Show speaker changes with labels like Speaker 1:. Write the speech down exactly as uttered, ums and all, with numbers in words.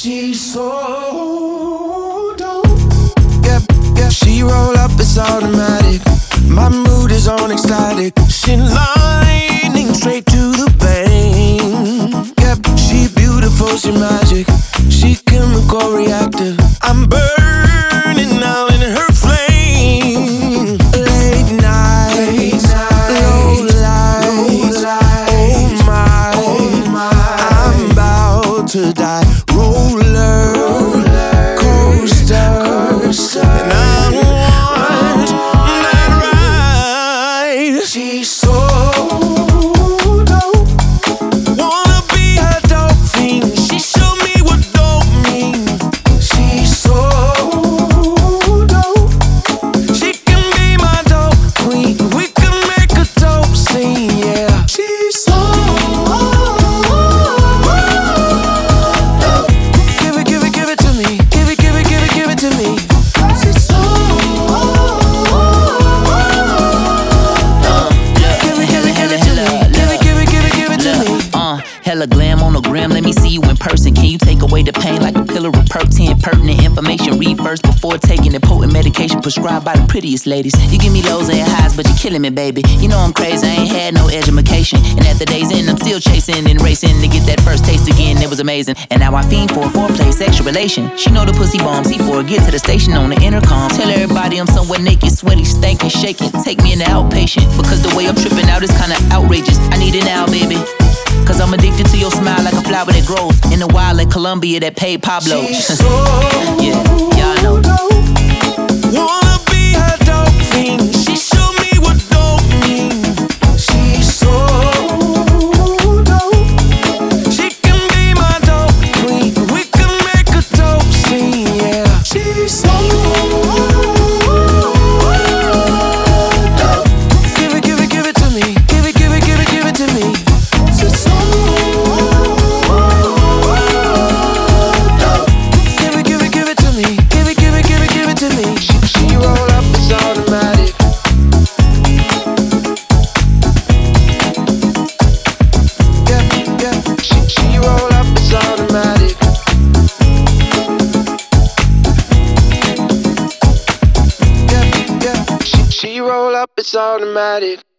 Speaker 1: She's so dope. Yeah, yeah. She roll up, it's automatic. My mood is on ecstatic. She lightning straight to the vein. Yeah, she beautiful, she magic. She chemical reactive. I'm burning out in her flame. Late night, Late night low light, low light. Oh my, oh my, I'm about to die. Roller, Roller coaster, coaster, and I want that ride. She's so dope. Wanna be her dope fiend. She showed me what dope means. She's so dope. She can be my dope queen. We can make a dope scene, yeah. She's so dope. Give it, give it, give it to me. Give it, give it, give it, give it to me. She's so Give it, give it, give it to me. Give it, give it, give it, give it to me.
Speaker 2: Uh, hella glam on the gram, let me see you in person. Can you take away the pain like a pillar of Pertin? Pertinent information, read first before taking the potent medication prescribed by the prettiest ladies. You give me lows and highs, but you're killing me, baby. You know I'm crazy, I ain't had no education. And at the day's end, I'm still chasing and racing to get that first taste again, it was amazing. And now I fiend for a foreplay, sexual relation. She know the pussy bombs, he for get to the station on the intercom. Tell everybody I'm somewhere naked, sweaty, stankin', shaking. Take me in the outpatient, because the way I'm tripping out is kinda outrageous. I need it now, baby. Cause I'm addicted to your smile like a flower that grows in the wild like Colombia that paid Pablo.
Speaker 1: She's so
Speaker 2: Yeah, y'all know.
Speaker 1: dope. Wanna be her dope fiend. She showed me what dope means. She's so dope. She can be my dope queen. We can make a dope scene, yeah. She's so dope. Give it, give it, give it to me. Give it, give it, give it, give it to me. She's so dope. Give it, give it, give it to me. Give it, give it, give it, give it to me. She, she roll up, it's automatic. Yeah, yeah. She, she roll up, it's automatic. Yeah, yeah. She, she roll up, it's automatic.